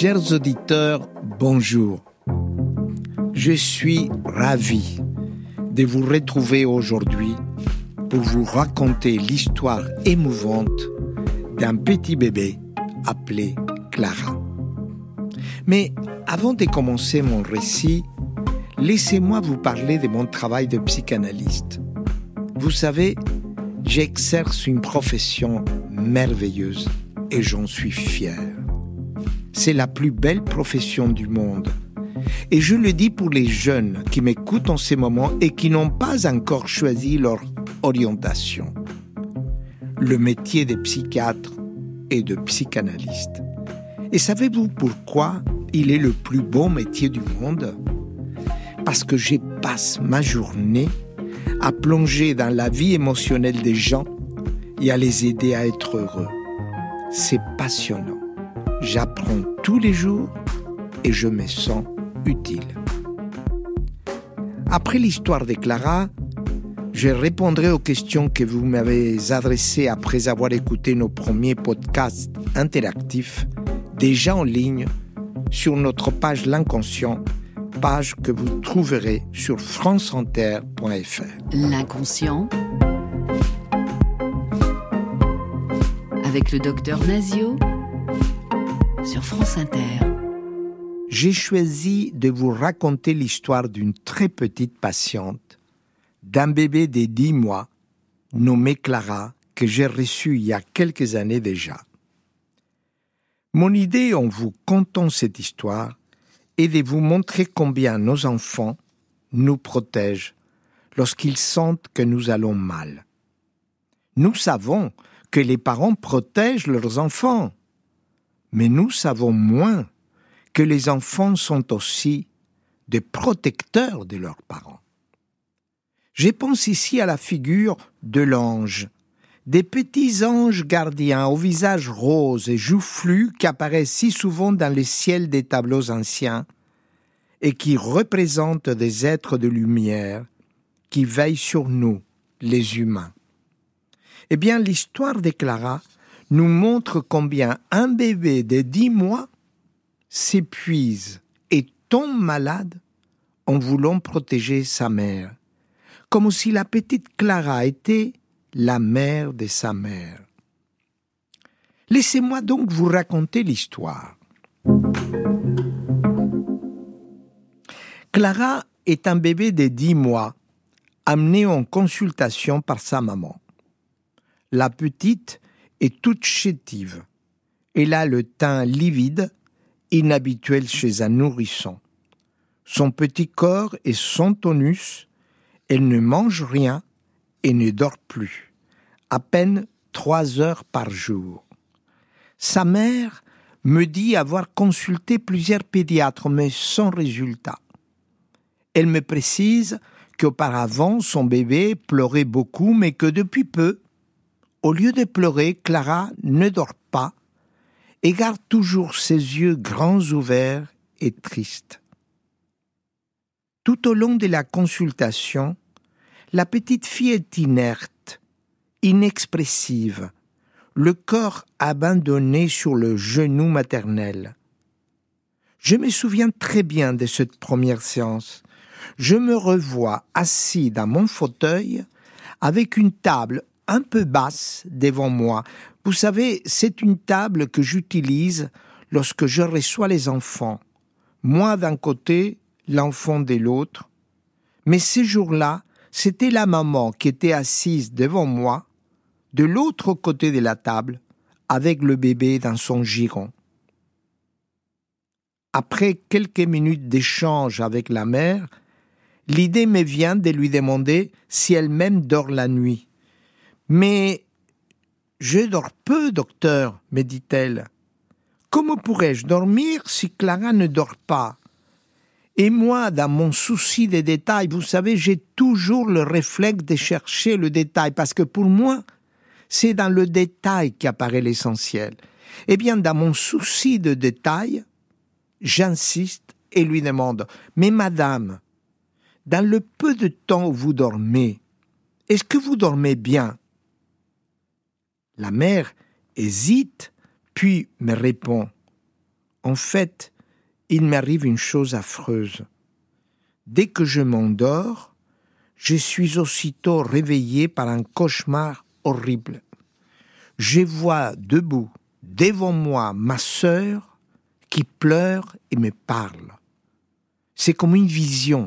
Chers auditeurs, bonjour. Je suis ravi de vous retrouver aujourd'hui pour vous raconter l'histoire émouvante d'un petit bébé appelé Clara. Mais avant de commencer mon récit, laissez-moi vous parler de mon travail de psychanalyste. Vous savez, j'exerce une profession merveilleuse et j'en suis fier. C'est la plus belle profession du monde. Et je le dis pour les jeunes qui m'écoutent en ces moments et qui n'ont pas encore choisi leur orientation. Le métier de psychiatre et de psychanalyste. Et savez-vous pourquoi il est le plus beau métier du monde ? Parce que je passe ma journée à plonger dans la vie émotionnelle des gens et à les aider à être heureux. C'est passionnant. J'apprends tous les jours et je me sens utile. Après l'histoire de Clara, je répondrai aux questions que vous m'avez adressées après avoir écouté nos premiers podcasts interactifs déjà en ligne sur notre page L'Inconscient, page que vous trouverez sur franceinter.fr. L'Inconscient avec le docteur Nazio sur France Inter. J'ai choisi de vous raconter l'histoire d'une très petite patiente, d'un bébé de 10 mois, nommé Clara, que j'ai reçu il y a quelques années déjà. Mon idée en vous contant cette histoire est de vous montrer combien nos enfants nous protègent lorsqu'ils sentent que nous allons mal. Nous savons que les parents protègent leurs enfants, mais nous savons moins que les enfants sont aussi des protecteurs de leurs parents. Je pense ici à la figure de l'ange, des petits anges gardiens au visage rose et joufflu qui apparaissent si souvent dans les ciels des tableaux anciens et qui représentent des êtres de lumière qui veillent sur nous, les humains. Eh bien, l'histoire de Clara nous montre combien un bébé de 10 mois s'épuise et tombe malade en voulant protéger sa mère, comme si la petite Clara était la mère de sa mère. Laissez-moi donc vous raconter l'histoire. Clara est un bébé de 10 mois, amené en consultation par sa maman. La petite est toute chétive. Elle a le teint livide, inhabituel chez un nourrisson. Son petit corps est sans tonus, elle ne mange rien et ne dort plus, à peine 3 heures par jour. Sa mère me dit avoir consulté plusieurs pédiatres, mais sans résultat. Elle me précise qu'auparavant, son bébé pleurait beaucoup, mais que depuis peu, au lieu de pleurer, Clara ne dort pas et garde toujours ses yeux grands ouverts et tristes. Tout au long de la consultation, la petite fille est inerte, inexpressive, le corps abandonné sur le genou maternel. Je me souviens très bien de cette première séance. Je me revois assis dans mon fauteuil avec une table un peu basse devant moi. Vous savez, c'est une table que j'utilise lorsque je reçois les enfants. Moi d'un côté, l'enfant de l'autre. Mais ces jours-là, c'était la maman qui était assise devant moi, de l'autre côté de la table, avec le bébé dans son giron. Après quelques minutes d'échange avec la mère, l'idée me vient de lui demander si elle-même dort la nuit. « Mais je dors peu, docteur, » me dit-elle. « Comment pourrais-je dormir si Clara ne dort pas ?» Et moi, dans mon souci des détails, vous savez, j'ai toujours le réflexe de chercher le détail, parce que pour moi, c'est dans le détail qu'apparaît l'essentiel. Eh bien, dans mon souci de détail, j'insiste et lui demande « Mais madame, dans le peu de temps où vous dormez, est-ce que vous dormez bien ?» La mère hésite, puis me répond En fait, il m'arrive une chose affreuse. Dès que je m'endors, je suis aussitôt réveillé par un cauchemar horrible. Je vois debout, devant moi, ma sœur qui pleure et me parle. C'est comme une vision.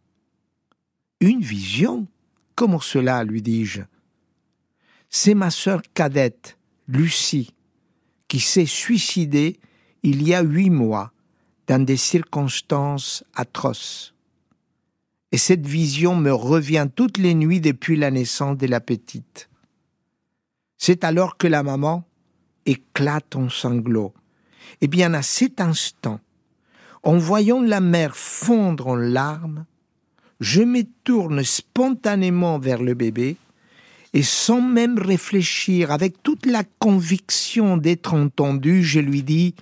Une vision ? Comment cela, lui dis-je ? C'est ma sœur cadette, Lucie, qui s'est suicidée il y a 8 mois, dans des circonstances atroces. Et cette vision me revient toutes les nuits depuis la naissance de la petite. C'est alors que la maman éclate en sanglots. Et bien à cet instant, en voyant la mère fondre en larmes, je me tourne spontanément vers le bébé et sans même réfléchir, avec toute la conviction d'être entendu, je lui dis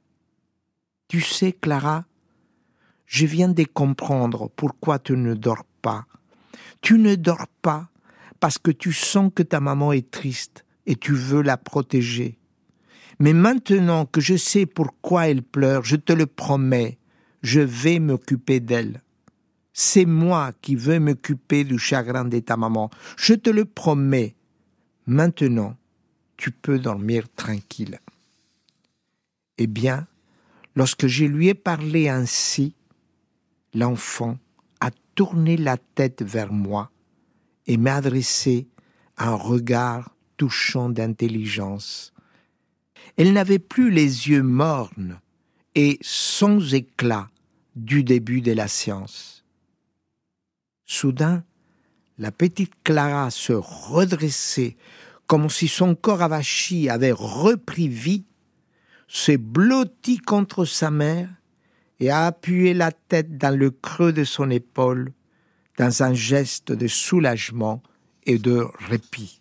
« Tu sais, Clara, je viens de comprendre pourquoi tu ne dors pas. Tu ne dors pas parce que tu sens que ta maman est triste et tu veux la protéger. Mais maintenant que je sais pourquoi elle pleure, je te le promets, je vais m'occuper d'elle. C'est moi qui veux m'occuper du chagrin de ta maman. Je te le promets. Maintenant, tu peux dormir tranquille. » Eh bien, lorsque je lui ai parlé ainsi, l'enfant a tourné la tête vers moi et m'a adressé un regard touchant d'intelligence. Elle n'avait plus les yeux mornes et sans éclat du début de la séance. Soudain, la petite Clara se redressait comme si son corps avachi avait repris vie, se blottit contre sa mère et a appuyé la tête dans le creux de son épaule dans un geste de soulagement et de répit.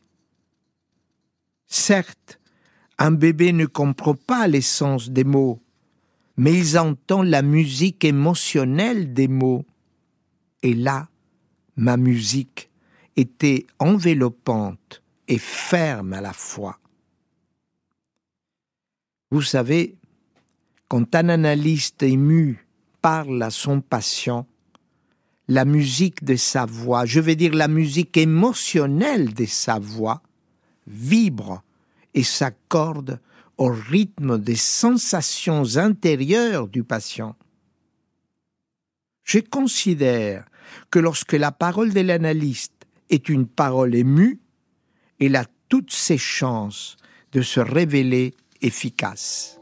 Certes, un bébé ne comprend pas l'essence des mots, mais il entend la musique émotionnelle des mots. Et là, ma musique était enveloppante et ferme à la fois. Vous savez, quand un analyste ému parle à son patient, la musique de sa voix, je veux dire la musique émotionnelle de sa voix, vibre et s'accorde au rythme des sensations intérieures du patient. Je considère que lorsque la parole de l'analyste est une parole émue, elle a toutes ses chances de se révéler efficace.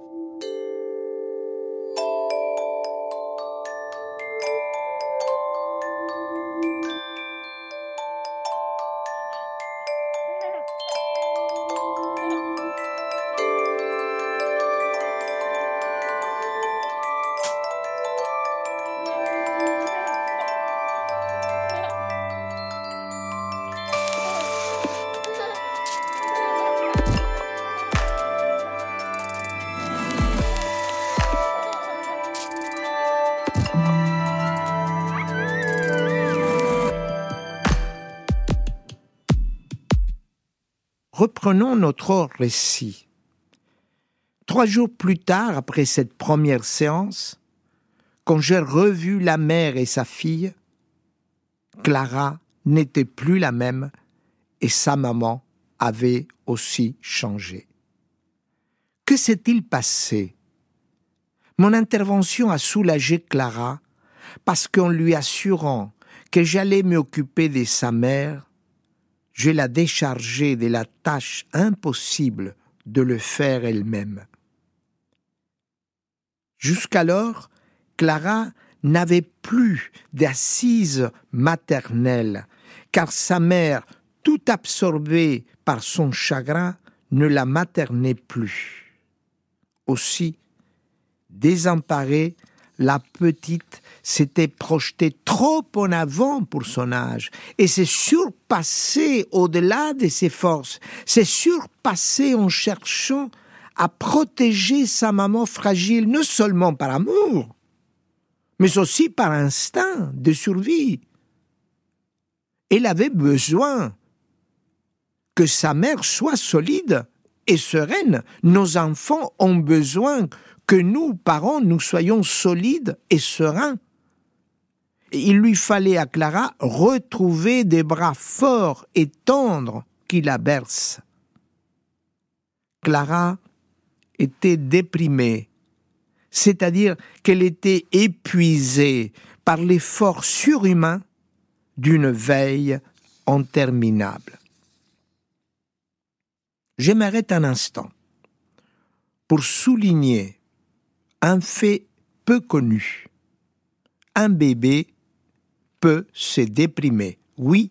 Reprenons notre récit. 3 jours plus tard, après cette première séance, quand j'ai revu la mère et sa fille, Clara n'était plus la même et sa maman avait aussi changé. Que s'est-il passé ? Mon intervention a soulagé Clara parce qu'en lui assurant que j'allais m'occuper de sa mère, je la déchargeai de la tâche impossible de le faire elle-même. Jusqu'alors, Clara n'avait plus d'assise maternelle, car sa mère, tout absorbée par son chagrin, ne la maternait plus. Aussi, désemparée, la petite s'était projetée trop en avant pour son âge et s'est surpassée au-delà de ses forces, s'est surpassée en cherchant à protéger sa maman fragile, non seulement par amour, mais aussi par instinct de survie. Elle avait besoin que sa mère soit solide et sereine, nos enfants ont besoin que nous, parents, nous soyons solides et sereins. Il lui fallait à Clara retrouver des bras forts et tendres qui la bercent. Clara était déprimée, c'est-à-dire qu'elle était épuisée par l'effort surhumain d'une veille interminable. Je m'arrête un instant pour souligner un fait peu connu. Un bébé peut se déprimer. Oui.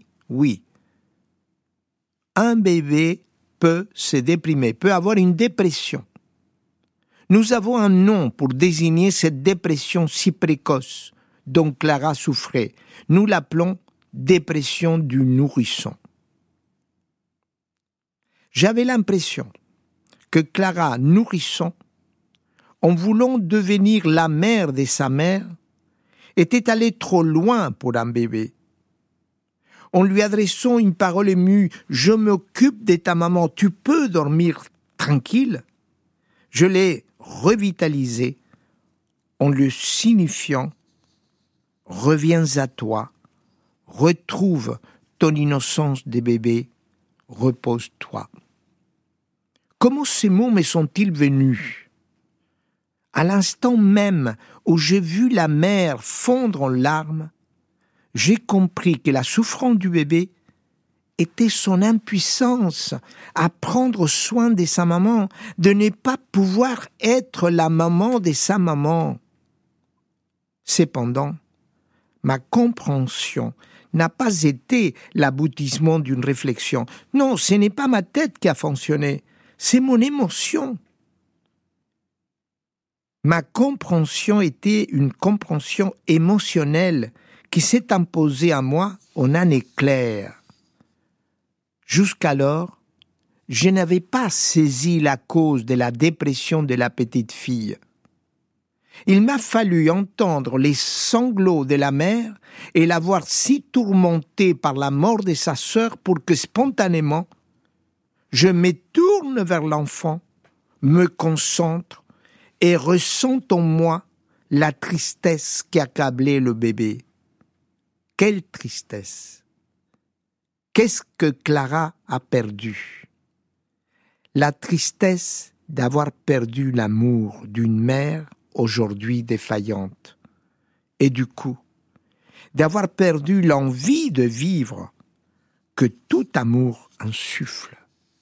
Un bébé peut se déprimer, peut avoir une dépression. Nous avons un nom pour désigner cette dépression si précoce dont Clara souffrait. Nous l'appelons dépression du nourrisson. J'avais l'impression que Clara, nourrisson, en voulant devenir la mère de sa mère, était allée trop loin pour un bébé. En lui adressant une parole émue, « Je m'occupe de ta maman, tu peux dormir tranquille », je l'ai revitalisée en lui signifiant « Reviens à toi, retrouve ton innocence de bébé, repose-toi ». Comment ces mots me sont-ils venus ? À l'instant même où j'ai vu la mère fondre en larmes, j'ai compris que la souffrance du bébé était son impuissance à prendre soin de sa maman, de ne pas pouvoir être la maman de sa maman. Cependant, ma compréhension n'a pas été l'aboutissement d'une réflexion. Non, ce n'est pas ma tête qui a fonctionné, c'est mon émotion. Ma compréhension était une compréhension émotionnelle qui s'est imposée à moi en un éclair. Jusqu'alors, je n'avais pas saisi la cause de la dépression de la petite fille. Il m'a fallu entendre les sanglots de la mère et la voir si tourmentée par la mort de sa sœur pour que spontanément, je me tourne vers l'enfant, me concentre et ressens en moi la tristesse qui accablait le bébé. Quelle tristesse! Qu'est-ce que Clara a perdu? La tristesse d'avoir perdu l'amour d'une mère aujourd'hui défaillante, et du coup, d'avoir perdu l'envie de vivre que tout amour insuffle.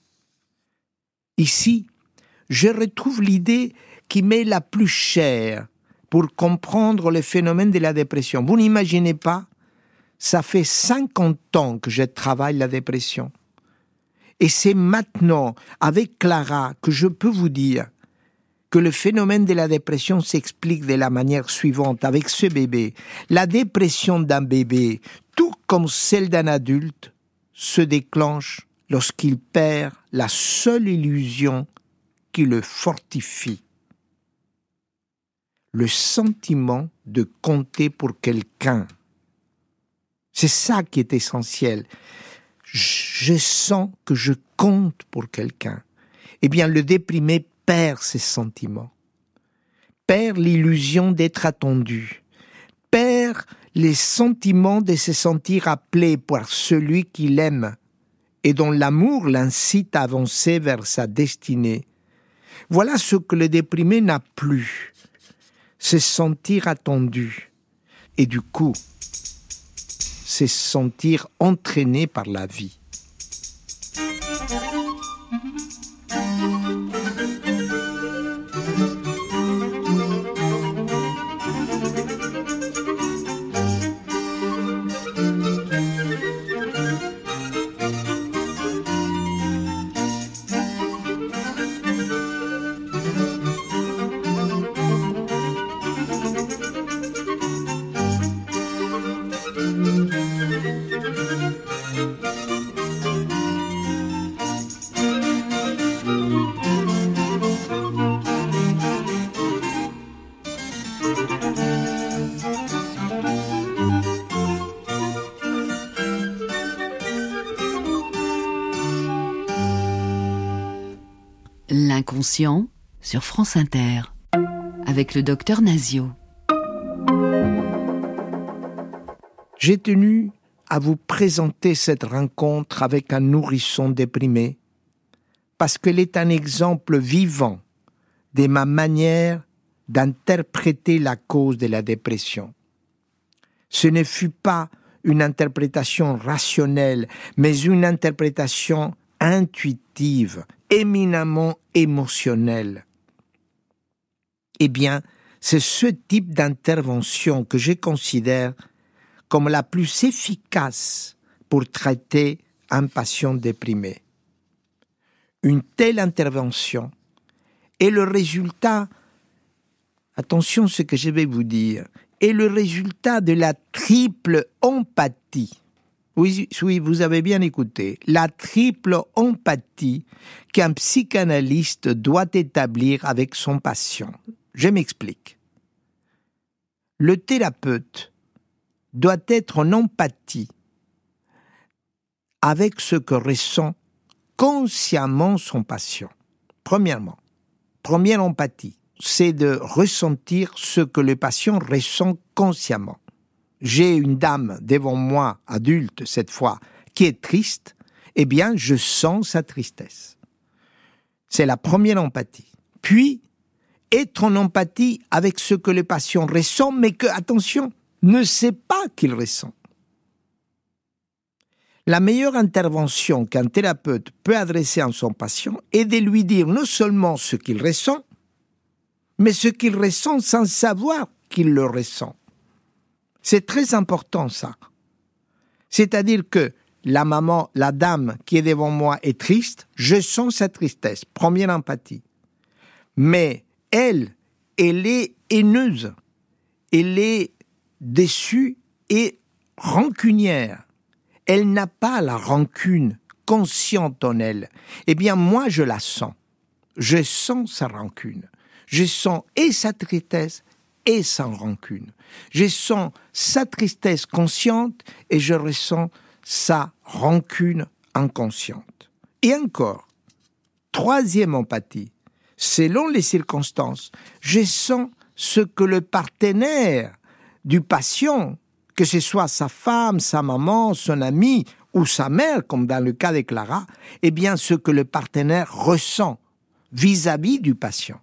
Ici, je retrouve l'idée qui m'est la plus chère pour comprendre le phénomène de la dépression. Vous n'imaginez pas, ça fait 50 ans que je travaille la dépression. Et c'est maintenant, avec Clara, que je peux vous dire que le phénomène de la dépression s'explique de la manière suivante avec ce bébé. La dépression d'un bébé, tout comme celle d'un adulte, se déclenche lorsqu'il perd la seule illusion qui le fortifie. Le sentiment de compter pour quelqu'un. C'est ça qui est essentiel. Je sens que je compte pour quelqu'un. Eh bien, le déprimé perd ses sentiments, perd l'illusion d'être attendu, perd les sentiments de se sentir appelé par celui qu'il aime et dont l'amour l'incite à avancer vers sa destinée. Voilà ce que le déprimé n'a plus, se sentir attendu et du coup, se sentir entraîné par la vie. Inconscient sur France Inter, avec le docteur Nasio. J'ai tenu à vous présenter cette rencontre avec un nourrisson déprimé, parce qu'elle est un exemple vivant de ma manière d'interpréter la cause de la dépression. Ce ne fut pas une interprétation rationnelle, mais une interprétation intuitive, éminemment émotionnelle. Eh bien, c'est ce type d'intervention que je considère comme la plus efficace pour traiter un patient déprimé. Une telle intervention est le résultat, attention à ce que je vais vous dire, est le résultat de la triple empathie. Oui, vous avez bien écouté. La triple empathie qu'un psychanalyste doit établir avec son patient. Je m'explique. Le thérapeute doit être en empathie avec ce que ressent consciemment son patient. Premièrement, première empathie, c'est de ressentir ce que le patient ressent consciemment. J'ai une dame devant moi, adulte cette fois, qui est triste, eh bien, je sens sa tristesse. C'est la première empathie. Puis, être en empathie avec ce que le patient ressent, mais que, attention, ne sait pas qu'il ressent. La meilleure intervention qu'un thérapeute peut adresser à son patient est de lui dire non seulement ce qu'il ressent, mais ce qu'il ressent sans savoir qu'il le ressent. C'est très important ça. C'est-à-dire que la maman, la dame qui est devant moi est triste, je sens sa tristesse, première empathie. Mais elle est haineuse, elle est déçue et rancunière. Elle n'a pas la rancune consciente en elle. Eh bien, moi, je la sens. Je sens sa rancune. Je sens et sa tristesse et sa rancune. Je sens sa tristesse consciente et je ressens sa rancune inconsciente. Et encore, troisième empathie, selon les circonstances, je sens ce que le partenaire du patient, que ce soit sa femme, sa maman, son ami ou sa mère, comme dans le cas de Clara, eh bien ce que le partenaire ressent vis-à-vis du patient.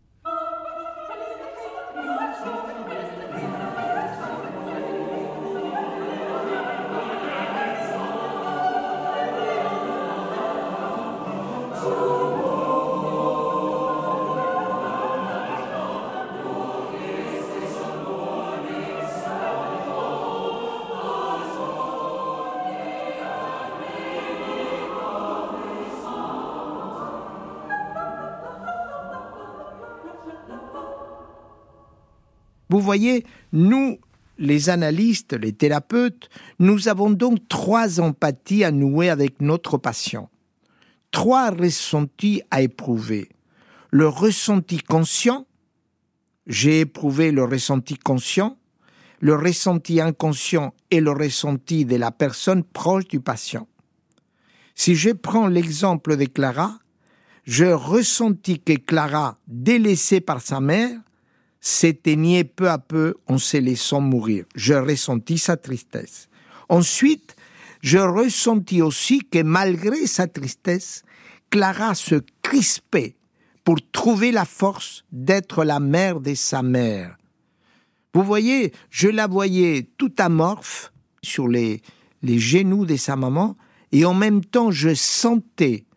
Vous voyez, nous, les analystes, les thérapeutes, nous avons donc 3 empathies à nouer avec notre patient. 3 ressentis à éprouver. Le ressenti conscient, j'ai éprouvé le ressenti conscient, le ressenti inconscient et le ressenti de la personne proche du patient. Si je prends l'exemple de Clara, je ressentis que Clara, délaissée par sa mère, s'éteignait peu à peu en se laissant mourir. Je ressentis sa tristesse. Ensuite, je ressentis aussi que malgré sa tristesse, Clara se crispait pour trouver la force d'être la mère de sa mère. Vous voyez, je la voyais tout amorphe sur les genoux de sa maman et en même temps je sentais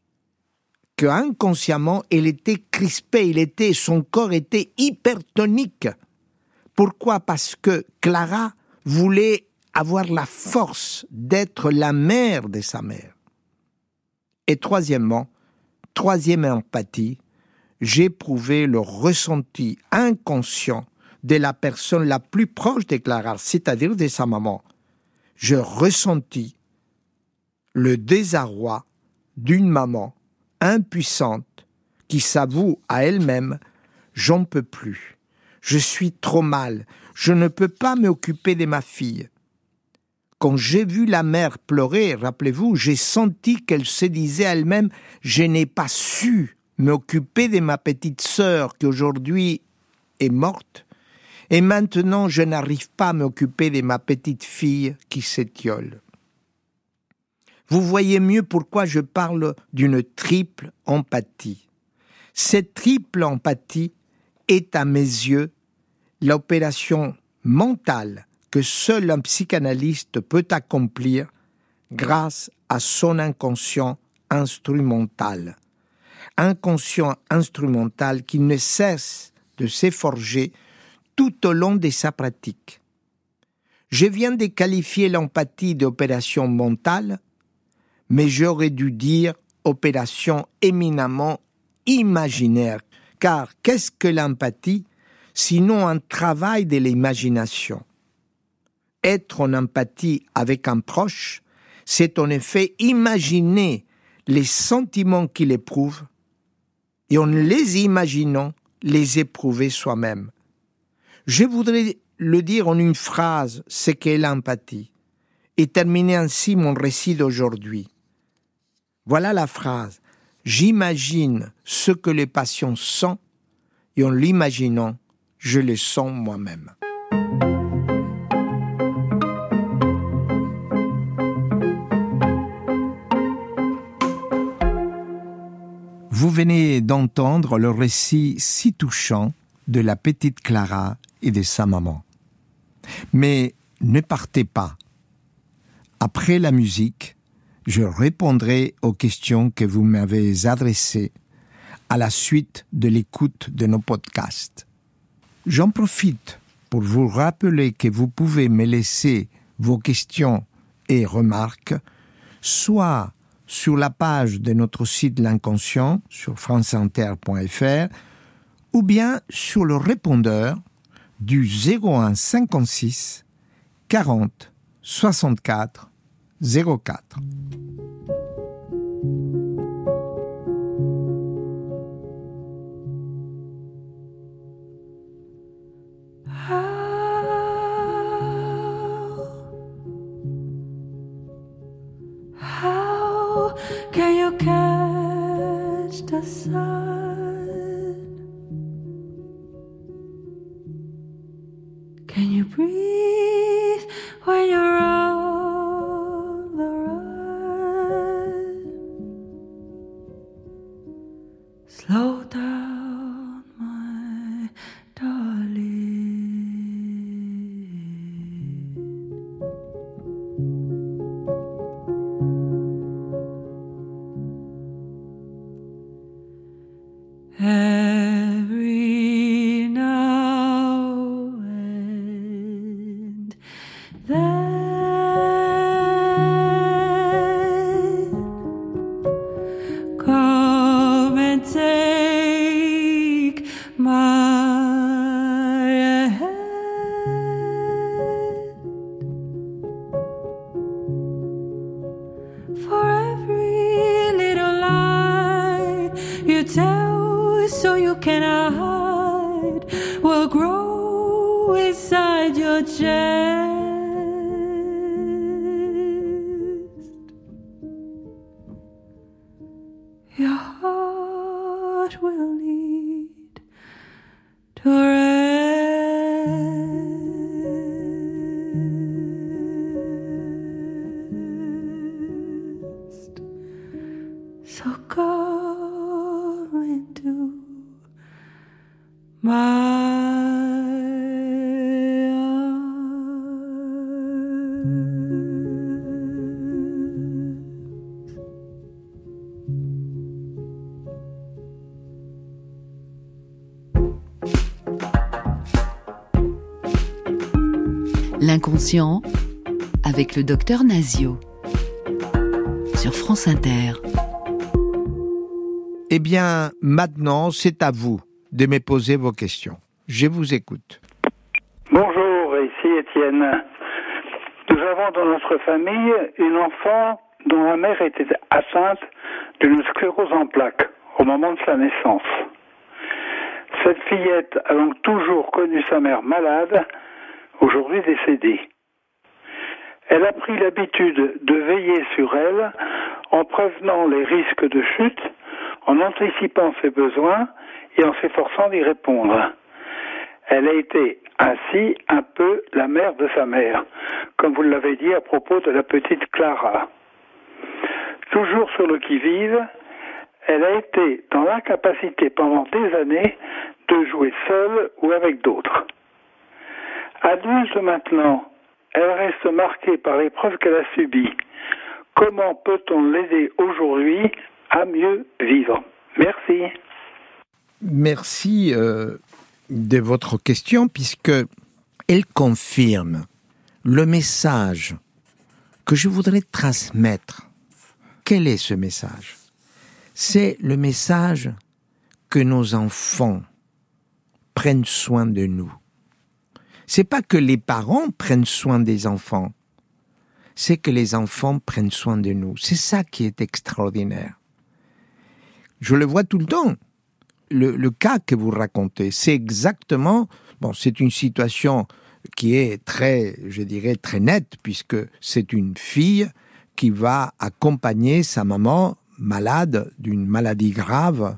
qu'inconsciemment, elle était crispée, son corps était hypertonique. Pourquoi ? Parce que Clara voulait avoir la force d'être la mère de sa mère. Et troisièmement, troisième empathie, j'éprouvais le ressenti inconscient de la personne la plus proche de Clara, c'est-à-dire de sa maman. Je ressentis le désarroi d'une maman impuissante qui s'avoue à elle-même « j'en peux plus, je suis trop mal, je ne peux pas m'occuper de ma fille ». Quand j'ai vu la mère pleurer, rappelez-vous, j'ai senti qu'elle se disait à elle-même « je n'ai pas su m'occuper de ma petite sœur qui aujourd'hui est morte, et maintenant je n'arrive pas à m'occuper de ma petite fille qui s'étiole. Vous voyez mieux pourquoi je parle d'une triple empathie. Cette triple empathie est à mes yeux l'opération mentale que seul un psychanalyste peut accomplir grâce à son inconscient instrumental. Inconscient instrumental qui ne cesse de s'efforger tout au long de sa pratique. Je viens de qualifier l'empathie d'opération mentale, mais j'aurais dû dire opération éminemment imaginaire, car qu'est-ce que l'empathie sinon un travail de l'imagination? Être en empathie avec un proche, c'est en effet imaginer les sentiments qu'il éprouve et en les imaginant, les éprouver soi-même. Je voudrais le dire en une phrase, ce qu'est l'empathie, et terminer ainsi mon récit d'aujourd'hui. Voilà la phrase. J'imagine ce que le patient sent et en l'imaginant, je le sens moi-même. Vous venez d'entendre le récit si touchant de la petite Clara et de sa maman. Mais ne partez pas. Après la musique, je répondrai aux questions que vous m'avez adressées à la suite de l'écoute de nos podcasts. J'en profite pour vous rappeler que vous pouvez me laisser vos questions et remarques soit sur la page de notre site L'Inconscient sur franceinter.fr ou bien sur le répondeur du 01 56 40 64 04. How can you catch the sun? Can you breathe when you're on the run? Slow down, my darling. Every now and then, come and take my hand. For every little lie you tell so you can hide will grow inside your chest. Your heart will need to rest. So come into my arms. L'inconscient avec le docteur Nasio sur France Inter. Eh bien, maintenant, c'est à vous de me poser vos questions. Je vous écoute. Bonjour, ici Étienne. Nous avons dans notre famille une enfant dont la mère était atteinte d'une sclérose en plaques au moment de sa naissance. Cette fillette a donc toujours connu sa mère malade, aujourd'hui décédée. Elle a pris l'habitude de veiller sur elle en prévenant les risques de chute, en anticipant ses besoins et en s'efforçant d'y répondre. Elle a été ainsi un peu la mère de sa mère, comme vous l'avez dit à propos de la petite Clara. Toujours sur le qui-vive, elle a été dans l'incapacité pendant des années de jouer seule ou avec d'autres. Adulte maintenant, elle reste marquée par l'épreuve qu'elle a subie. Comment peut-on l'aider aujourd'hui à mieux vivre? Merci. Merci de votre question, puisque elle confirme le message que je voudrais transmettre. Quel est ce message? C'est le message que nos enfants prennent soin de nous. C'est pas que les parents prennent soin des enfants, c'est que les enfants prennent soin de nous. C'est ça qui est extraordinaire. Je le vois tout le temps. Le cas que vous racontez, c'est exactement... Bon, c'est une situation qui est très, je dirais, très nette, puisque c'est une fille qui va accompagner sa maman malade d'une maladie grave.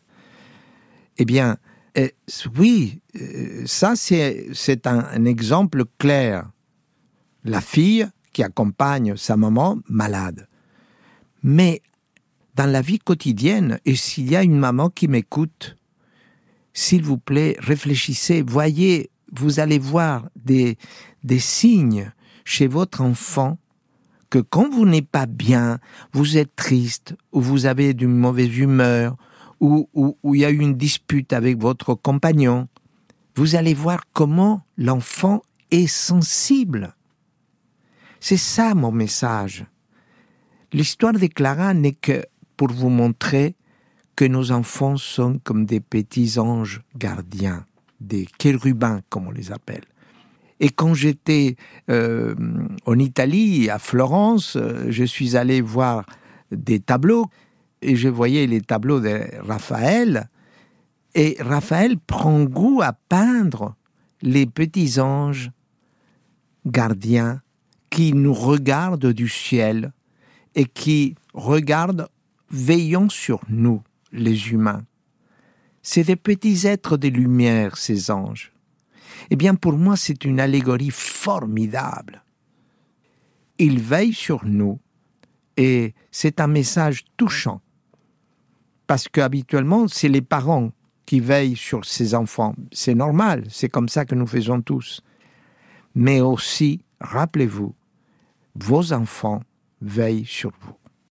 Eh bien, oui, ça c'est un exemple clair. La fille qui accompagne sa maman malade. Mais dans la vie quotidienne, et s'il y a une maman qui m'écoute, s'il vous plaît, réfléchissez, voyez, vous allez voir des signes chez votre enfant que quand vous n'êtes pas bien, vous êtes triste, ou vous avez d'une mauvaise humeur, ou il y a eu une dispute avec votre compagnon, vous allez voir comment l'enfant est sensible. C'est ça mon message. L'histoire de Clara n'est que pour vous montrer que nos enfants sont comme des petits anges gardiens, des chérubins comme on les appelle. Et quand j'étais en Italie, à Florence, je suis allé voir des tableaux et je voyais les tableaux de Raphaël. Et Raphaël prend goût à peindre les petits anges gardiens qui nous regardent du ciel et qui regardent veillant sur nous, les humains. C'est des petits êtres de lumière, ces anges. Eh bien, pour moi, c'est une allégorie formidable. Ils veillent sur nous et c'est un message touchant. Parce qu'habituellement, c'est les parents qui veillent sur ces enfants. C'est normal, c'est comme ça que nous faisons tous. Mais aussi, rappelez-vous, vos enfants veillent sur vous.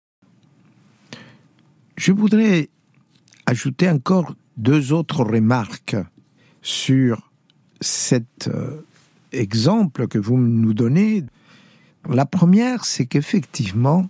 Je voudrais ajouter encore 2 autres remarques sur cet exemple que vous nous donnez. La première, c'est qu'effectivement,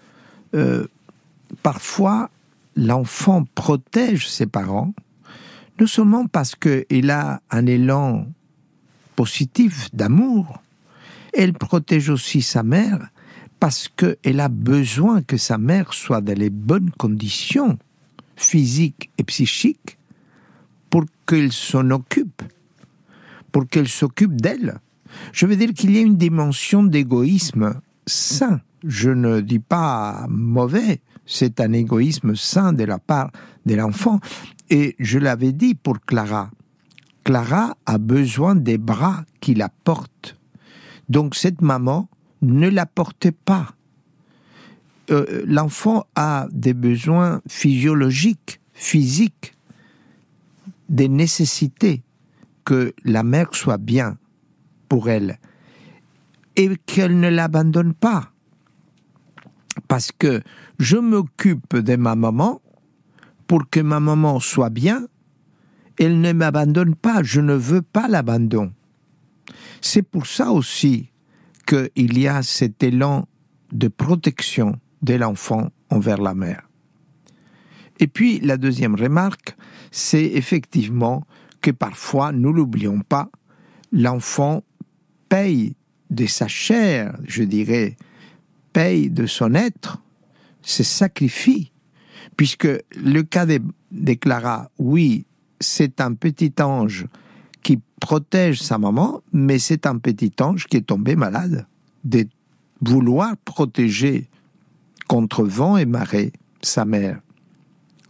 parfois, l'enfant protège ses parents, non seulement parce qu'il a un élan positif d'amour, elle protège aussi sa mère parce qu'elle a besoin que sa mère soit dans les bonnes conditions physiques et psychiques pour qu'elle s'en occupe, pour qu'elle s'occupe d'elle. Je veux dire qu'il y a une dimension d'égoïsme sain. Je ne dis pas mauvais, c'est un égoïsme sain de la part de l'enfant. Et je l'avais dit pour Clara. Clara a besoin des bras qui la portent. Donc cette maman ne la portait pas. L'enfant a des besoins physiologiques, physiques, des nécessités que la mère soit bien pour elle et qu'elle ne l'abandonne pas. Parce que je m'occupe de ma maman pour que ma maman soit bien, elle ne m'abandonne pas, je ne veux pas l'abandon. C'est pour ça aussi qu'il y a cet élan de protection de l'enfant envers la mère. Et puis, la deuxième remarque, c'est effectivement que parfois, nous ne l'oublions pas, l'enfant paye de sa chair, je dirais, paye de son être, se sacrifie. Puisque le cas de Clara, oui, c'est un petit ange qui protège sa maman, mais c'est un petit ange qui est tombé malade, de vouloir protéger contre vent et marée sa mère.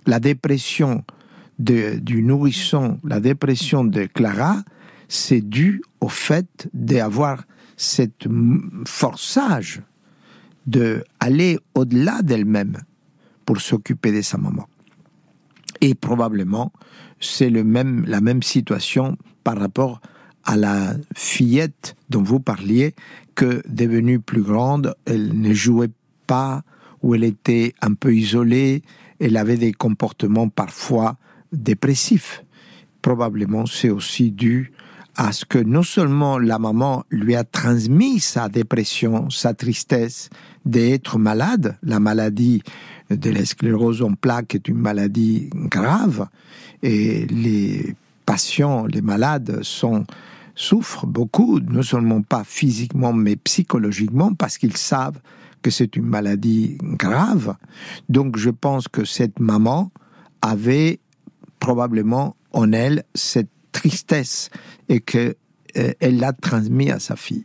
la dépression du nourrisson, la dépression de Clara, c'est dû au fait d'avoir cette forçage d'aller au-delà d'elle-même pour s'occuper de sa maman. Et probablement, c'est la même situation par rapport à la fillette dont vous parliez, que devenue plus grande, elle ne jouait pas, ou elle était un peu isolée, elle avait des comportements parfois dépressifs. Probablement, c'est aussi dû à ce que non seulement la maman lui a transmis sa dépression, sa tristesse d'être malade, la maladie de la sclérose en plaques est une maladie grave, et les patients, les malades souffrent beaucoup, non seulement pas physiquement, mais psychologiquement, parce qu'ils savent que c'est une maladie grave. Donc je pense que cette maman avait probablement en elle cette tristesse et qu'elle l'a transmis à sa fille.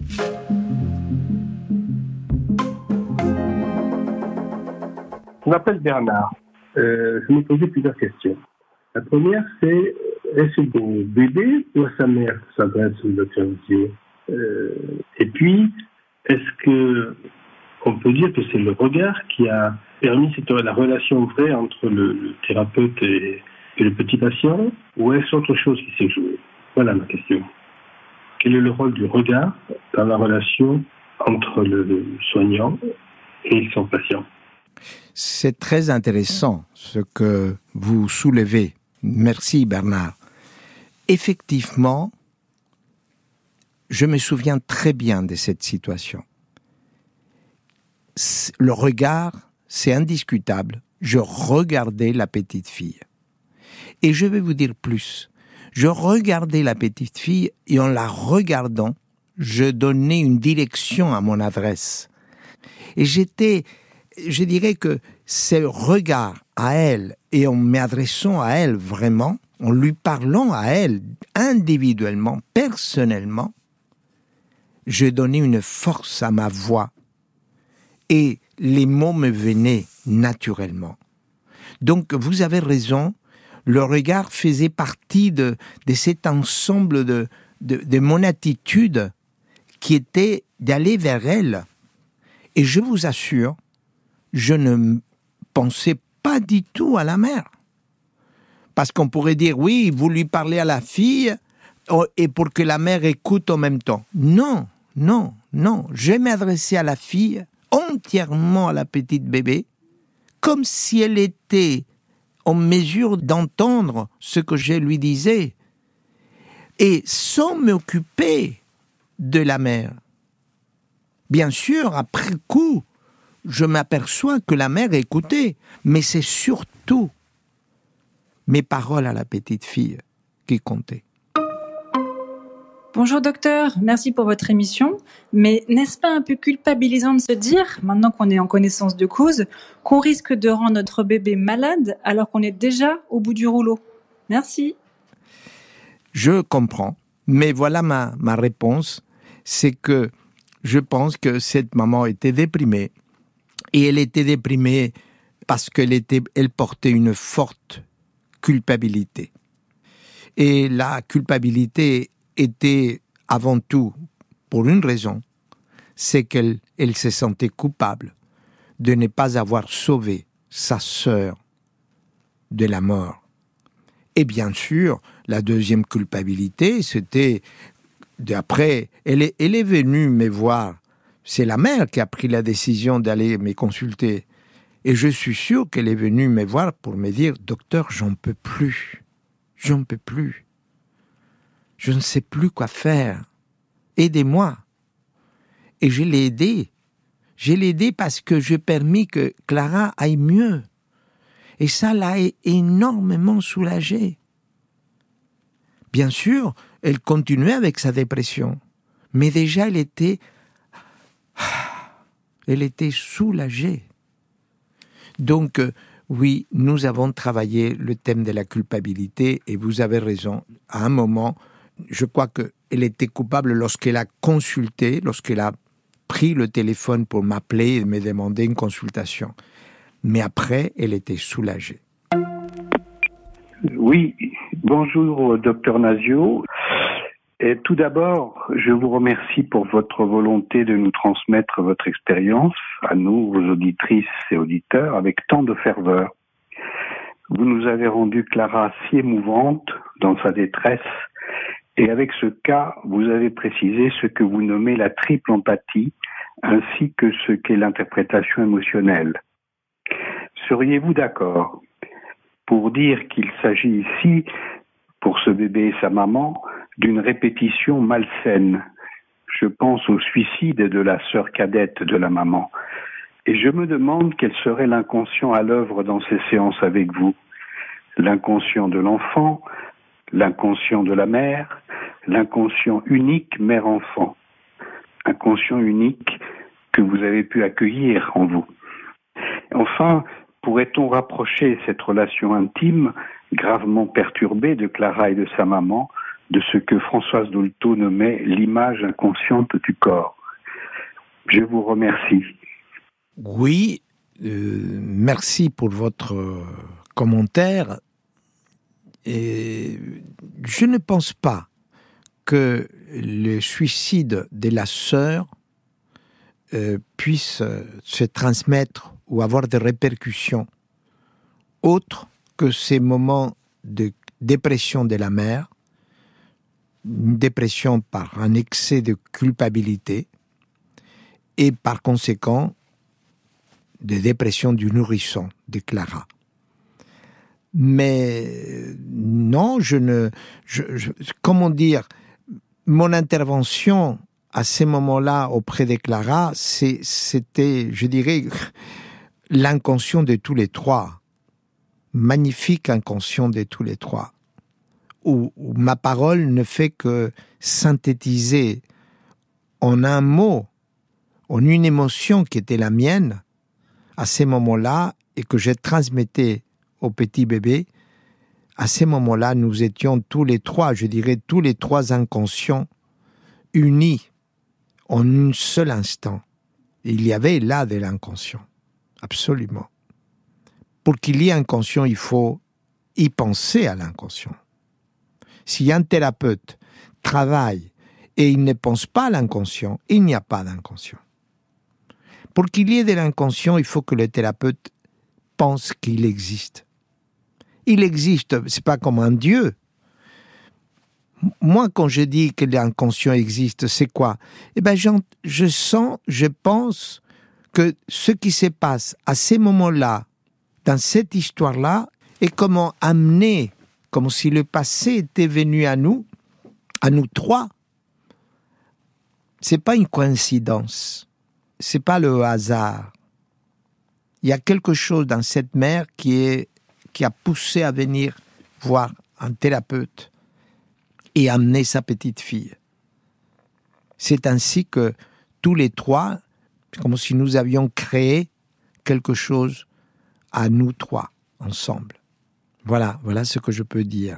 Je m'appelle Bernard. Je me posais plusieurs questions. La première, c'est est-ce au bébé ou à sa mère que s'adresse le docteur Nassio? Et puis, est-ce que on peut dire que c'est le regard qui a permis la relation vraie entre le thérapeute et le petit patient, ou est-ce autre chose qui s'est joué? Voilà ma question. Quel est le rôle du regard dans la relation entre le soignant et son patient? C'est très intéressant ce que vous soulevez. Merci Bernard. Effectivement, je me souviens très bien de cette situation. Le regard, c'est indiscutable. Je regardais la petite fille. Et je vais vous dire plus. Je regardais la petite fille et en la regardant, je donnais une direction à mon adresse. Et je dirais que ce regard à elle, et en m'adressant à elle vraiment, en lui parlant à elle individuellement, personnellement, je donnais une force à ma voix. Et les mots me venaient naturellement. Donc vous avez raison, le regard faisait partie de cet ensemble de mon attitude qui était d'aller vers elle. Et je vous assure, je ne pensais pas du tout à la mère. Parce qu'on pourrait dire, oui, vous lui parlez à la fille et pour que la mère écoute en même temps. Non. Je m'adressais à la fille, entièrement à la petite bébé, comme si elle était en mesure d'entendre ce que je lui disais, et sans m'occuper de la mère. Bien sûr, après coup, je m'aperçois que la mère écoutait, mais c'est surtout mes paroles à la petite fille qui comptaient. Bonjour docteur, merci pour votre émission, mais n'est-ce pas un peu culpabilisant de se dire, maintenant qu'on est en connaissance de cause, qu'on risque de rendre notre bébé malade alors qu'on est déjà au bout du rouleau? Merci. Je comprends, mais voilà ma réponse, c'est que je pense que cette maman était déprimée, et elle était déprimée parce qu'elle portait une forte culpabilité. Et la culpabilité était avant tout pour une raison, c'est qu'elle se sentait coupable de ne pas avoir sauvé sa sœur de la mort. Et bien sûr, la deuxième culpabilité, c'était d'après, elle est venue me voir. C'est la mère qui a pris la décision d'aller me consulter. Et je suis sûr qu'elle est venue me voir pour me dire « Docteur, j'en peux plus. Je ne sais plus quoi faire. Aidez-moi. » Et je l'ai aidée. Je l'ai aidée parce que j'ai permis que Clara aille mieux. Et ça l'a énormément soulagée. Bien sûr, elle continuait avec sa dépression. Mais déjà, elle était soulagée. Donc, oui, nous avons travaillé le thème de la culpabilité et vous avez raison. À un moment, je crois qu'elle était coupable lorsqu'elle a consulté, lorsqu'elle a pris le téléphone pour m'appeler et me demander une consultation. Mais après, elle était soulagée. Oui, bonjour docteur Nasio. Et tout d'abord, je vous remercie pour votre volonté de nous transmettre votre expérience à nous, aux auditrices et auditeurs, avec tant de ferveur. Vous nous avez rendu Clara si émouvante dans sa détresse, et avec ce cas, vous avez précisé ce que vous nommez la triple empathie, ainsi que ce qu'est l'interprétation émotionnelle. Seriez-vous d'accord pour dire qu'il s'agit ici, pour ce bébé et sa maman, d'une répétition malsaine? Je pense au suicide de la sœur cadette de la maman. Et je me demande quel serait l'inconscient à l'œuvre dans ces séances avec vous. L'inconscient de l'enfant, l'inconscient de la mère, l'inconscient unique mère-enfant. Inconscient unique que vous avez pu accueillir en vous. Enfin, pourrait-on rapprocher cette relation intime, gravement perturbée de Clara et de sa maman, de ce que Françoise Dolto nommait l'image inconsciente du corps? Je vous remercie. Oui, merci pour votre commentaire. Et je ne pense pas que le suicide de la sœur puisse se transmettre ou avoir des répercussions autres que ces moments de dépression de la mère, une dépression par un excès de culpabilité et par conséquent de dépression du nourrisson de Clara. Mais non, comment dire, mon intervention à ces moments-là auprès de Clara, c'était, je dirais, l'inconscient de tous les trois. Magnifique inconscient de tous les trois. Où ma parole ne fait que synthétiser en un mot, en une émotion qui était la mienne, à ces moments-là, et que je transmettais au petit bébé. À ces moments-là, nous étions tous les trois, je dirais tous les trois inconscients, unis en un seul instant. Il y avait là de l'inconscient, absolument. Pour qu'il y ait inconscient, il faut y penser à l'inconscient. Si un thérapeute travaille et il ne pense pas à l'inconscient, il n'y a pas d'inconscient. Pour qu'il y ait de l'inconscient, il faut que le thérapeute pense qu'il existe. Il existe, c'est pas comme un Dieu. Moi, quand je dis que l'inconscient existe, c'est quoi? Eh bien, je pense que ce qui se passe à ces moments-là, dans cette histoire-là, est comment amener, comme si le passé était venu à nous trois. C'est pas une coïncidence. C'est pas le hasard. Il y a quelque chose dans cette mère qui a poussé à venir voir un thérapeute et amener sa petite fille. C'est ainsi que tous les trois, comme si nous avions créé quelque chose à nous trois, ensemble. Voilà ce que je peux dire.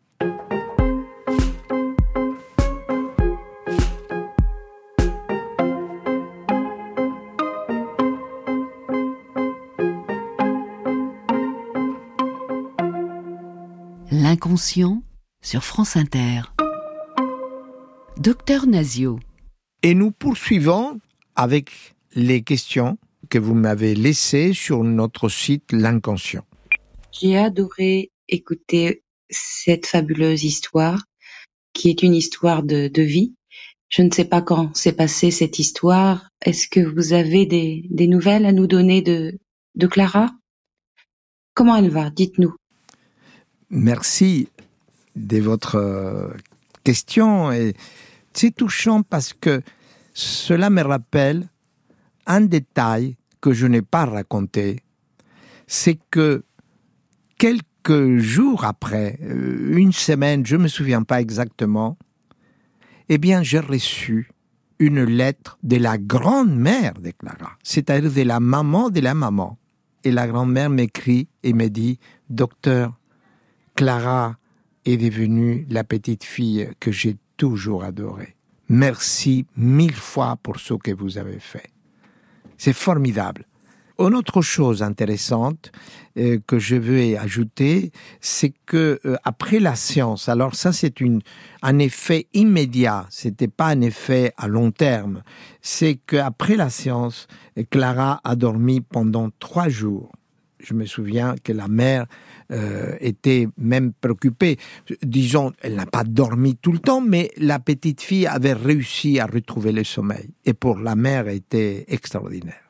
L'inconscient sur France Inter. Docteur Nasio. Et nous poursuivons avec les questions que vous m'avez laissées sur notre site L'Inconscient. J'ai adoré écouter cette fabuleuse histoire, qui est une histoire de vie. Je ne sais pas quand s'est passée cette histoire. Est-ce que vous avez des nouvelles à nous donner de Clara? Comment elle va? Dites-nous. Merci de votre question. Et c'est touchant parce que cela me rappelle un détail que je n'ai pas raconté. C'est que quelques jours après, une semaine, je ne me souviens pas exactement, eh bien, j'ai reçu une lettre de la grand-mère de Clara, c'est-à-dire de la maman de la maman. Et la grand-mère m'écrit et me dit « Docteur, Clara est devenue la petite fille que j'ai toujours adorée. Merci 1000 fois pour ce que vous avez fait. » C'est formidable. Une autre chose intéressante que je veux ajouter, c'est que après la séance, alors ça c'est un effet immédiat, c'était pas un effet à long terme, c'est qu'après la séance, Clara a dormi pendant 3 jours. Je me souviens que la mère était même préoccupée. Disons, elle n'a pas dormi tout le temps, mais la petite fille avait réussi à retrouver le sommeil. Et pour la mère, était extraordinaire.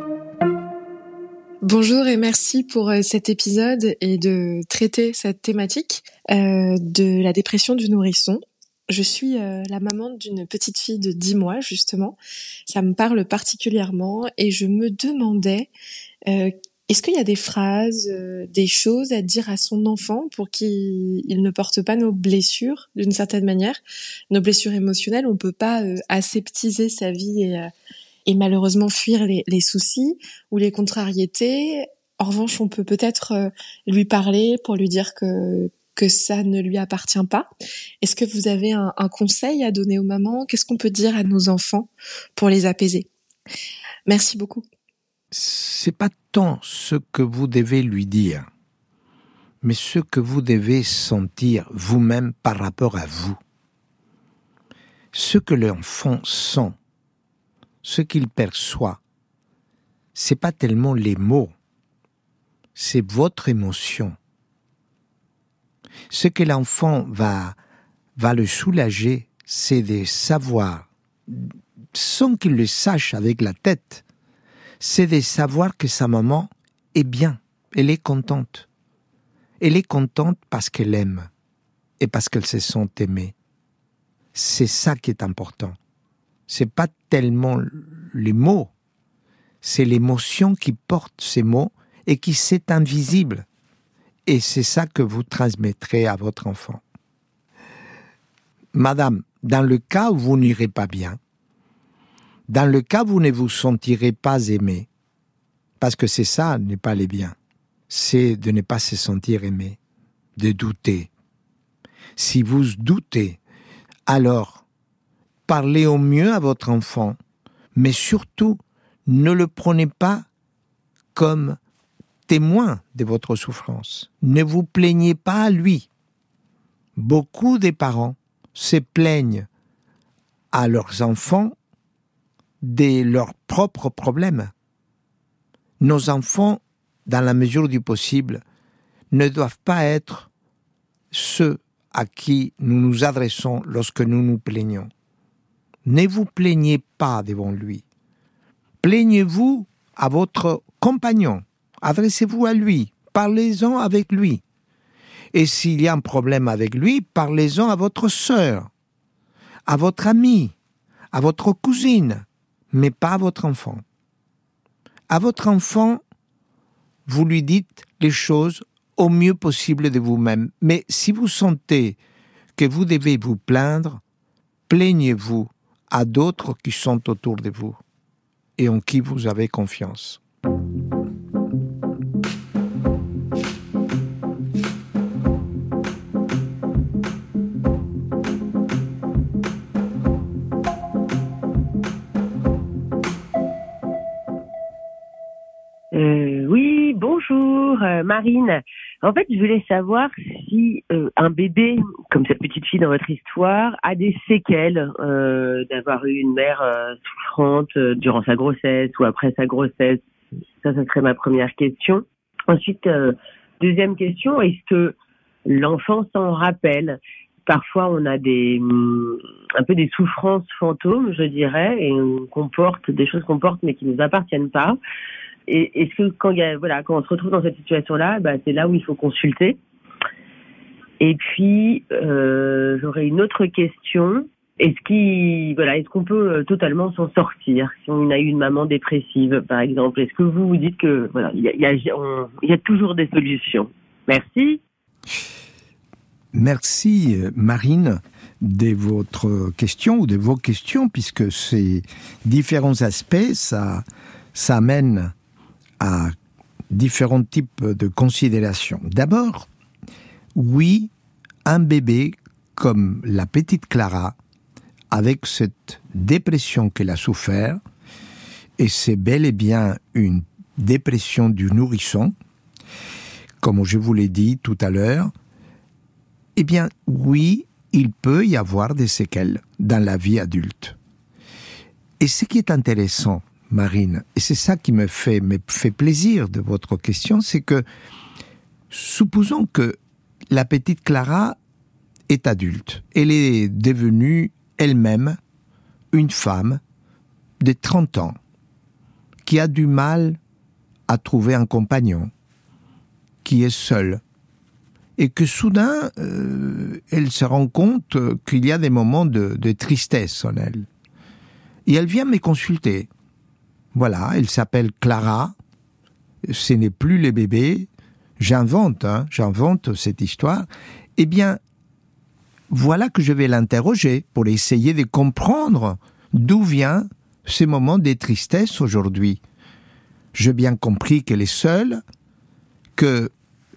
Bonjour et merci pour cet épisode et de traiter cette thématique de la dépression du nourrisson. Je suis la maman d'une petite fille de 10 mois, justement. Ça me parle particulièrement et je me demandais, est-ce qu'il y a des phrases, des choses à dire à son enfant pour qu'il ne porte pas nos blessures, d'une certaine manière, nos blessures émotionnelles? On peut pas aseptiser sa vie et malheureusement fuir les soucis ou les contrariétés. En revanche, on peut peut-être lui parler pour lui dire que ça ne lui appartient pas. Est-ce que vous avez un conseil à donner aux mamans? Qu'est-ce qu'on peut dire à nos enfants pour les apaiser? Merci beaucoup. C'est pas tant ce que vous devez lui dire, mais ce que vous devez sentir vous-même par rapport à vous. Ce que l'enfant sent, ce qu'il perçoit, c'est pas tellement les mots, c'est votre émotion. Ce que l'enfant va le soulager, c'est de savoir, sans qu'il le sache avec la tête, c'est de savoir que sa maman est bien, elle est contente. Elle est contente parce qu'elle aime et parce qu'elle se sent aimée. C'est ça qui est important. C'est pas tellement les mots, c'est l'émotion qui porte ces mots et qui c'est invisible. Et c'est ça que vous transmettrez à votre enfant. Madame, dans le cas où vous n'irez pas bien, dans le cas où vous ne vous sentirez pas aimé, parce que c'est ça, n'est pas les biens, c'est de ne pas se sentir aimé, de douter. Si vous doutez, alors parlez au mieux à votre enfant, mais surtout, ne le prenez pas comme témoin de votre souffrance. Ne vous plaignez pas à lui. Beaucoup de parents se plaignent à leurs enfants de leurs propres problèmes. Nos enfants, dans la mesure du possible, ne doivent pas être ceux à qui nous nous adressons lorsque nous nous plaignons. Ne vous plaignez pas devant lui. Plaignez-vous à votre compagnon. Adressez-vous à lui. Parlez-en avec lui. Et s'il y a un problème avec lui, parlez-en à votre sœur, à votre amie, à votre cousine, mais pas à votre enfant. À votre enfant, vous lui dites les choses au mieux possible de vous-même. Mais si vous sentez que vous devez vous plaindre, plaignez-vous à d'autres qui sont autour de vous et en qui vous avez confiance. Oui, bonjour, Marine. En fait, je voulais savoir si un bébé, comme cette petite fille dans votre histoire, a des séquelles d'avoir eu une mère souffrante durant sa grossesse ou après sa grossesse. Ça serait ma première question. Ensuite, deuxième question, est-ce que l'enfant s'en rappelle? Parfois, on a un peu des souffrances fantômes, je dirais, et des choses qu'on porte mais qui ne nous appartiennent pas. Et est-ce que quand on se retrouve dans cette situation-là, c'est là où il faut consulter. Et puis, j'aurais une autre question. Est-ce qu'on peut totalement s'en sortir si on a eu une maman dépressive, par exemple? Est-ce que vous dites que il y a toujours des solutions? Merci. Merci, Marine, de votre question ou de vos questions, puisque ces différents aspects, ça amène à différents types de considérations. D'abord, oui, un bébé comme la petite Clara, avec cette dépression qu'elle a souffert, et c'est bel et bien une dépression du nourrisson, comme je vous l'ai dit tout à l'heure, eh bien, oui, il peut y avoir des séquelles dans la vie adulte. Et ce qui est intéressant, Marine, et c'est ça qui me fait plaisir de votre question, c'est que, supposons que la petite Clara est adulte. Elle est devenue elle-même une femme de 30 ans qui a du mal à trouver un compagnon, qui est seule, et que soudain, elle se rend compte qu'il y a des moments de tristesse en elle. Et elle vient me consulter. Voilà, elle s'appelle Clara, ce n'est plus les bébés, j'invente cette histoire. Eh bien, voilà que je vais l'interroger pour essayer de comprendre d'où vient ce moment de tristesse aujourd'hui. J'ai bien compris qu'elle est seule, qu'elle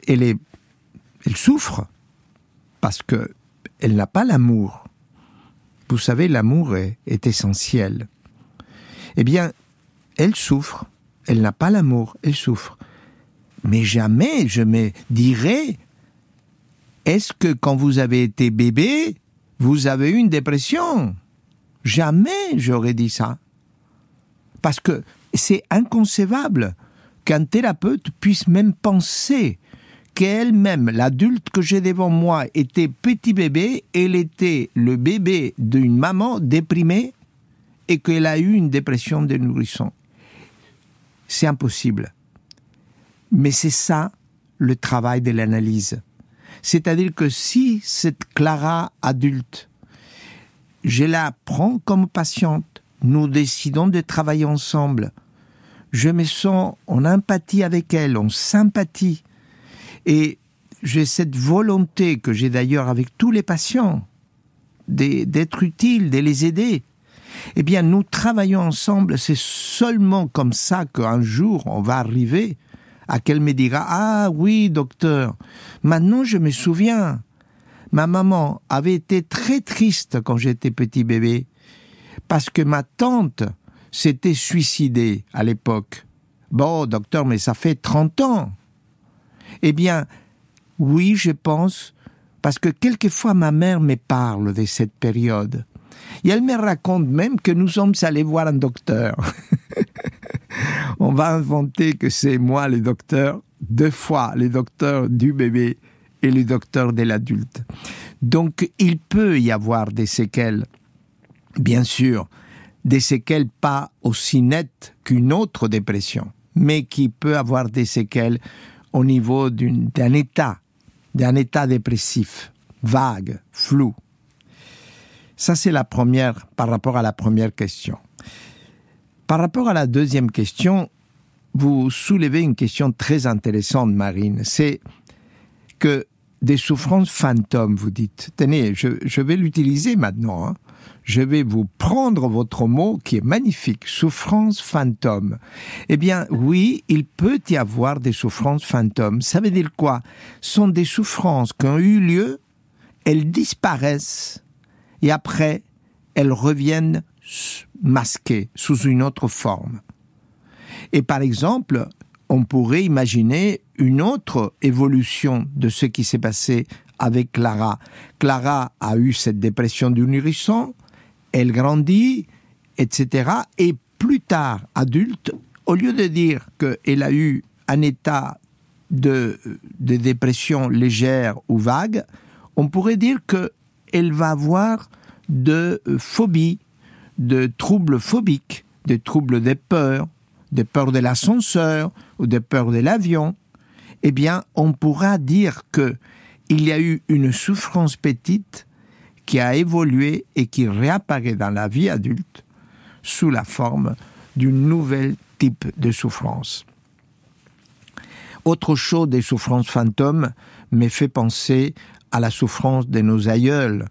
souffre, parce qu'elle n'a pas l'amour. Vous savez, l'amour est essentiel. Eh bien, elle souffre, elle n'a pas l'amour, elle souffre. Mais jamais je me dirais, est-ce que quand vous avez été bébé, vous avez eu une dépression? Jamais j'aurais dit ça. Parce que c'est inconcevable qu'un thérapeute puisse même penser qu'elle-même, l'adulte que j'ai devant moi, était petit bébé, elle était le bébé d'une maman déprimée et qu'elle a eu une dépression de nourrisson. C'est impossible. Mais c'est ça le travail de l'analyse. C'est-à-dire que si cette Clara adulte, je la prends comme patiente, nous décidons de travailler ensemble, je me sens en empathie avec elle, en sympathie, et j'ai cette volonté que j'ai d'ailleurs avec tous les patients, d'être utile, de les aider. Eh bien, nous travaillons ensemble, c'est seulement comme ça qu'un jour on va arriver à qu'elle me dira « Ah oui, docteur, maintenant je me souviens, ma maman avait été très triste quand j'étais petit bébé, parce que ma tante s'était suicidée à l'époque. Bon, docteur, mais ça fait 30 ans. » Eh bien, oui, je pense, parce que quelquefois ma mère me parle de cette période. Et elle me raconte même que nous sommes allés voir un docteur. On va inventer que c'est moi le docteur, 2 fois le docteur du bébé et le docteur de l'adulte. Donc, il peut y avoir des séquelles, bien sûr, des séquelles pas aussi nettes qu'une autre dépression, mais qui peut avoir des séquelles au niveau d'un état dépressif, vague, flou. Ça, c'est la première, par rapport à la première question. Par rapport à la deuxième question, vous soulevez une question très intéressante, Marine. C'est que des souffrances fantômes, vous dites. Tenez, je vais l'utiliser maintenant. Hein. Je vais vous prendre votre mot qui est magnifique, souffrance fantôme. Eh bien, oui, il peut y avoir des souffrances fantômes. Ça veut dire quoi? Ce sont des souffrances qui ont eu lieu, elles disparaissent, et après, elles reviennent masquées sous une autre forme. Et par exemple, on pourrait imaginer une autre évolution de ce qui s'est passé avec Clara. Clara a eu cette dépression du nourrisson, elle grandit, etc. Et plus tard, adulte, au lieu de dire qu'elle a eu un état de dépression légère ou vague, on pourrait dire qu'elle va avoir de phobie, de troubles phobiques, de troubles de peur de l'ascenseur ou de peur de l'avion. Eh bien, on pourra dire qu'il y a eu une souffrance petite qui a évolué et qui réapparaît dans la vie adulte sous la forme d'un nouvel type de souffrance. Autre chose des souffrances fantômes me fait penser à la souffrance de nos aïeuls,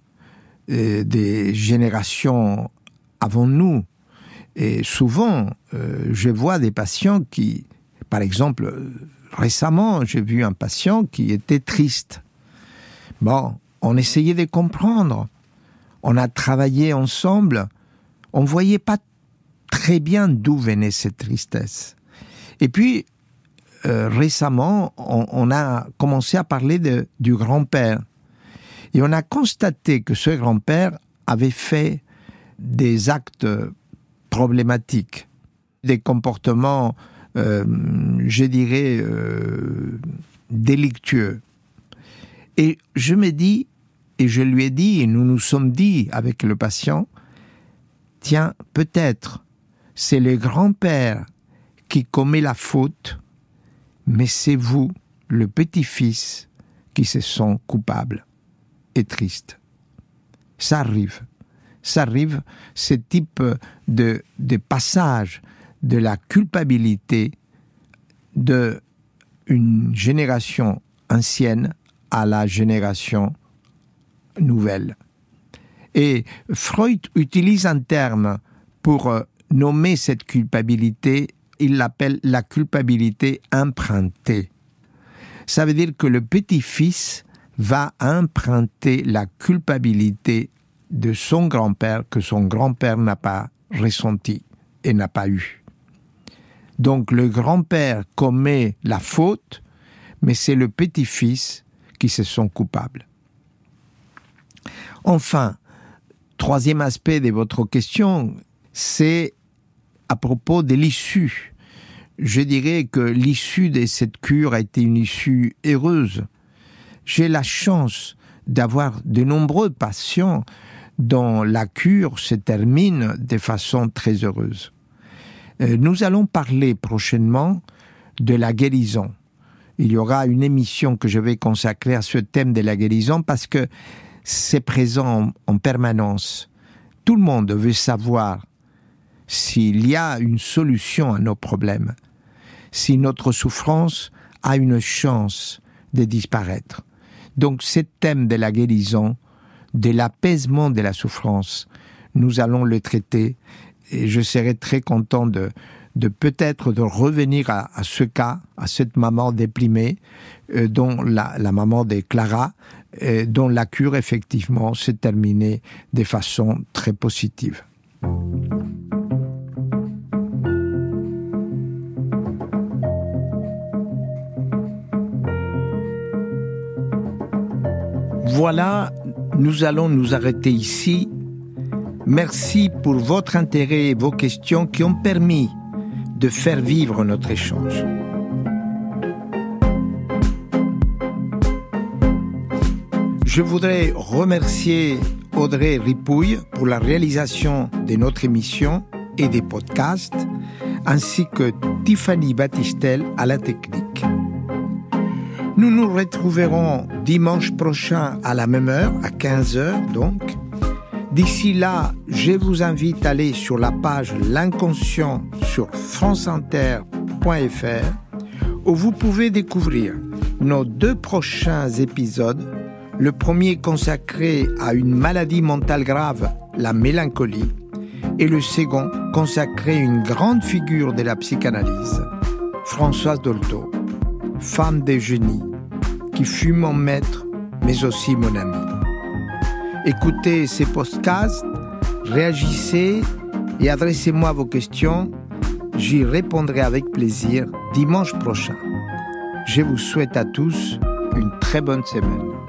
des générations avant nous. Et souvent, je vois des patients qui, par exemple, récemment, j'ai vu un patient qui était triste. Bon, on essayait de comprendre. On a travaillé ensemble. On ne voyait pas très bien d'où venait cette tristesse. Et puis, récemment, on a commencé à parler du grand-père. Et on a constaté que ce grand-père avait fait des actes problématiques, des comportements, je dirais, délictueux. Et je me dis, et je lui ai dit, et nous nous sommes dit avec le patient, tiens, peut-être c'est le grand-père qui commet la faute, mais c'est vous, le petit-fils, qui se sent coupable et triste. Ça arrive, ce type de passage de la culpabilité d'une génération ancienne à la génération nouvelle. Et Freud utilise un terme pour nommer cette culpabilité, il l'appelle la culpabilité empruntée. Ça veut dire que le petit-fils va emprunter la culpabilité de son grand-père que son grand-père n'a pas ressenti et n'a pas eu. Donc le grand-père commet la faute, mais c'est le petit-fils qui se sent coupable. Enfin, troisième aspect de votre question, c'est à propos de l'issue. Je dirais que l'issue de cette cure a été une issue heureuse. J'ai la chance d'avoir de nombreux patients dont la cure se termine de façon très heureuse. Nous allons parler prochainement de la guérison. Il y aura une émission que je vais consacrer à ce thème de la guérison parce que c'est présent en permanence. Tout le monde veut savoir s'il y a une solution à nos problèmes, si notre souffrance a une chance de disparaître. Donc, ce thème de la guérison, de l'apaisement de la souffrance, nous allons le traiter et je serai très content de peut-être de revenir à ce cas, à cette maman déprimée, dont la maman de Clara, dont la cure effectivement s'est terminée de façon très positive. Voilà, nous allons nous arrêter ici. Merci pour votre intérêt et vos questions qui ont permis de faire vivre notre échange. Je voudrais remercier Audrey Ripouille pour la réalisation de notre émission et des podcasts, ainsi que Tiffany Battistel à la technique. Nous nous retrouverons dimanche prochain à la même heure, à 15h donc. D'ici là, je vous invite à aller sur la page L'Inconscient sur franceinter.fr où vous pouvez découvrir nos 2 prochains épisodes. Le premier consacré à une maladie mentale grave, la mélancolie, et le second consacré à une grande figure de la psychanalyse, Françoise Dolto, femme de génie, qui fut mon maître, mais aussi mon ami. Écoutez ces podcasts, réagissez et adressez-moi vos questions. J'y répondrai avec plaisir dimanche prochain. Je vous souhaite à tous une très bonne semaine.